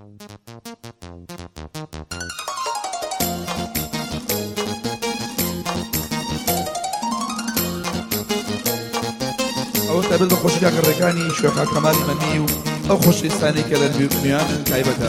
ئەوە تابێت بە خۆشی کاکەڕێکانی شوێخا کەمالی مەنی و ئەو خۆشویستانەی کە لە نوێیانن تایبەتە.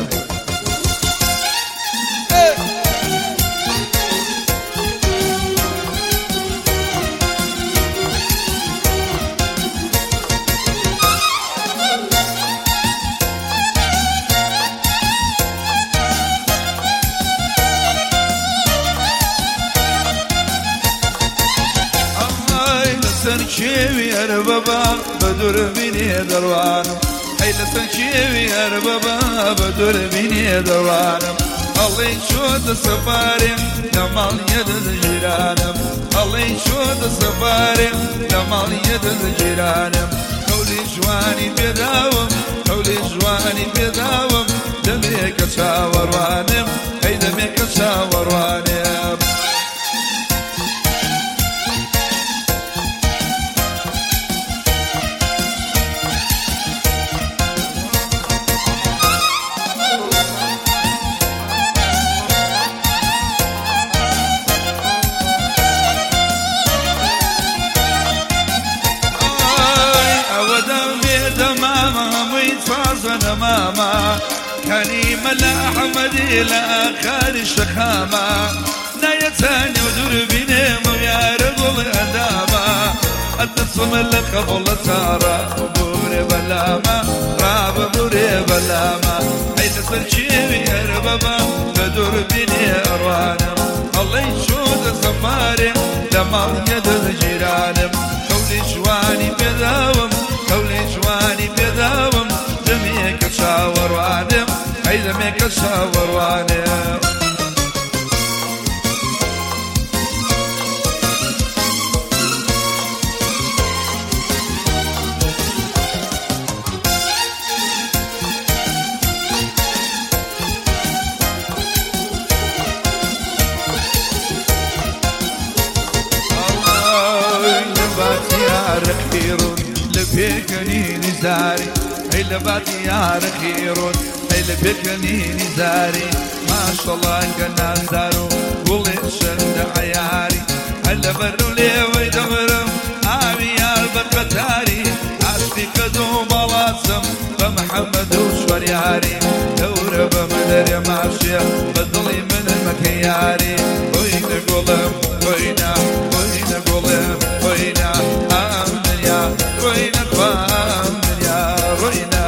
سرچێوی هەر بەبا بە دووربینێ دەڕوانم ئەی لە سەرچێوی هەر بەبا بە دووربینێ دەڕوانم ئەڵێ چۆتە سەفارێم لە ماڵیەدە ژیرانم ئەڵێ چۆتە سەفارێم لە ماڵیەدە ژیرانم قەولی جوانی پێداوم قەولی جوانی پێداوم دەمێکە چاوەڕوانم ئەی دەمێکە چاوەڕوانم ماما كاني ملا أحمدي لا آخر الشخامة نايتاني ودربيني مغيار قول أداما أتصم لك قبل تارا بوري بلاما راب بوري بلاما حيث سرشيبي هربابا بدربيني أروانم الله يشود سفاري لما يد جيرانم قولي جواني بداوم قولي جواني بداوم دميك شاور وانم اي دميك شاور وانم الله لباتي يا رخيرون لبيكني نزاري هي لباتي يا رخيرون هي لبيكني نزاري ما شاء الله كنا ندارو واللي شد عياري هلا برو لي ويدمرم عامي يا البقتاري عشقي كدو بلاسم بمحمد وشورياري دورة بمدري ماشية بدلي من المكياري وين قلم وينا وين قلم وينا آمن يا وين قام يا روينا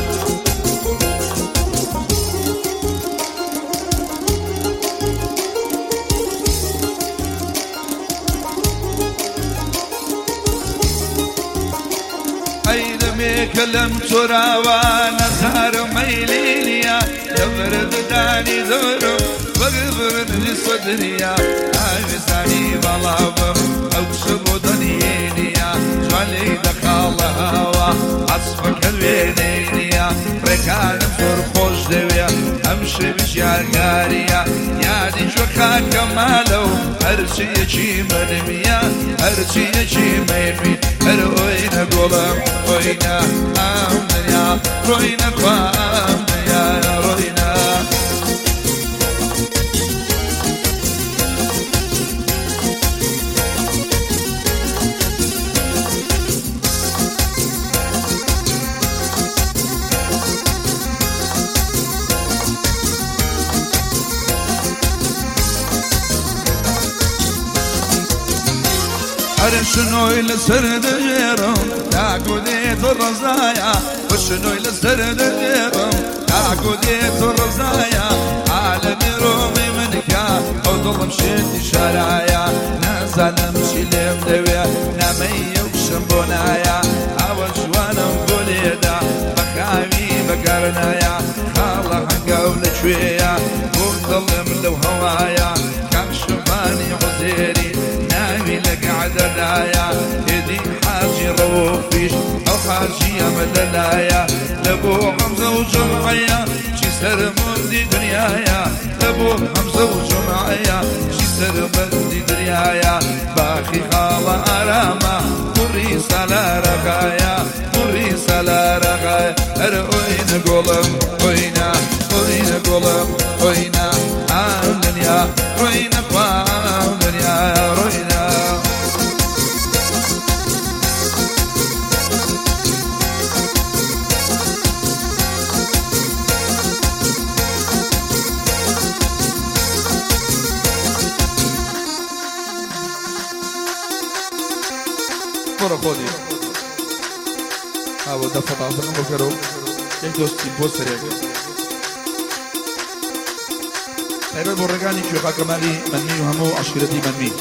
أين ميكلم تراوانا صار ميليليا دبرد داني دورو بغبرد لصدريا عايزاني بلابم أوشبو دنينيا جالي دخال هوا عصفك الوينينيا ركان فرخوش دويا أمشي بشياغاريا يعني شوكا كمالو هرشي يجي منميا هرشي يجي منمي هروينا قولم روينا آمن يا روينا قام يا روينا شنو لسرد جيرم تعقديت الرزايا وشنو لسرد جيرم تعقديت الرزايا عالم رومي منك او ظلم شد شرايا نازل امشي لمدويا نامي وشنبونايا اول جوانم بوليدا بخامي بقرنايا خالة قول شوية وظلم لو هوايا كم شفاني غزيري نامي لك عدنايا يدي حاجي روفيش او حاجي مدنايا لبو حمزة وجمعية شي سر مردي دنيايا لبو حمزة وجمعية شي سر مردي دنيايا باخي خالة أراما مري سلا رغايا مري سلا رغايا أروين قولم وينا خودی ئەوە دەفەتاسەکەم بکەرەوە یەک دۆستی بۆ سەرێک تایبەت بۆ ڕێگانی کوێخا کەمالی مەنمی و هەموو عەشیرەتی مەنمی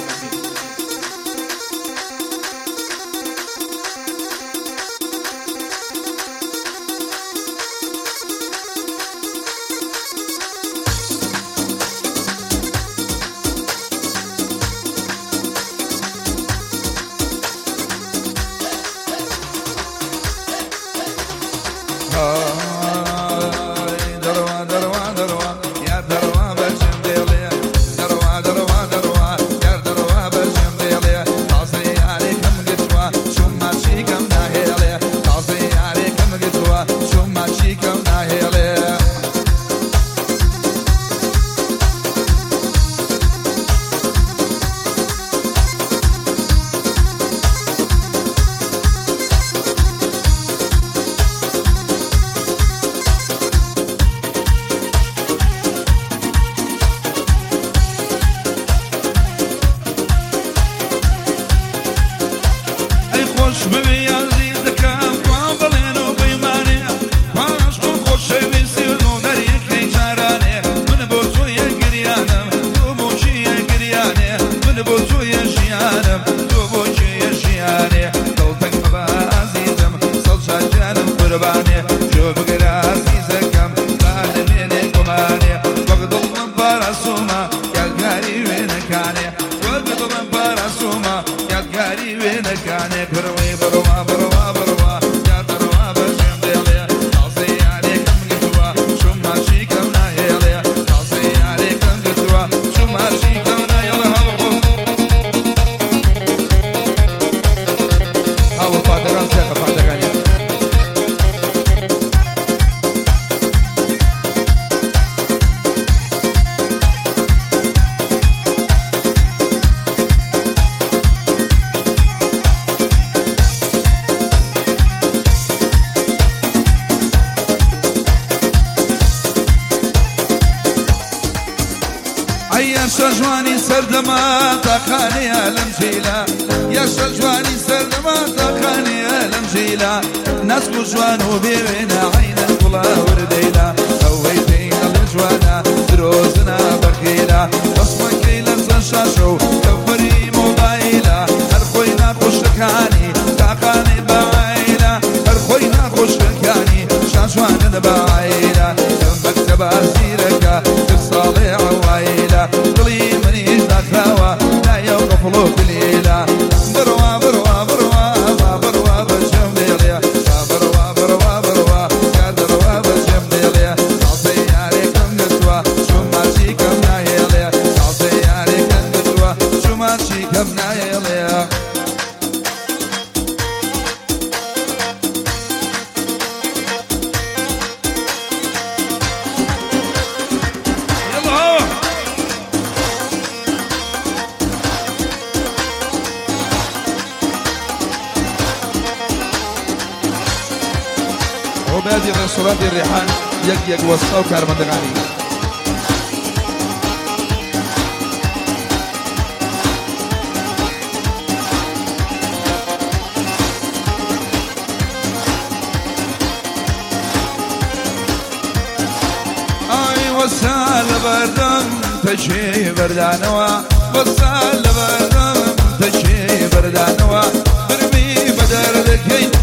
جواني سردما تقاني المجيلة يا جواني سردما تقاني المجيلة نسكو جوانو بينا عين الطلا ورديلا سويتين الجوانا دروزنا بخيلة بصمك لنزل شاشو كفري موبايلة هرخوينا خوشكاني تقاني بعيلة هرخوينا خوشكاني شاشوان بعيلة مكتب أسيرك تصالي عوايلة طلي مني دخاوة لا يوقف له بليلة بروا بروا بروا بروا بجم ديليا بروا بروا بروا يا دروا بجم ديليا تعطي عليكم نسوة شو ما تشيكم نايليا تعطي عليكم نسوة شو ما تشيكم نايليا عبادي رسولات الريحان يك وصاو كارمندغاني اي وسال بردم تشي بردانوا وسال بردم تشي بردانوا برمي بدر ذكي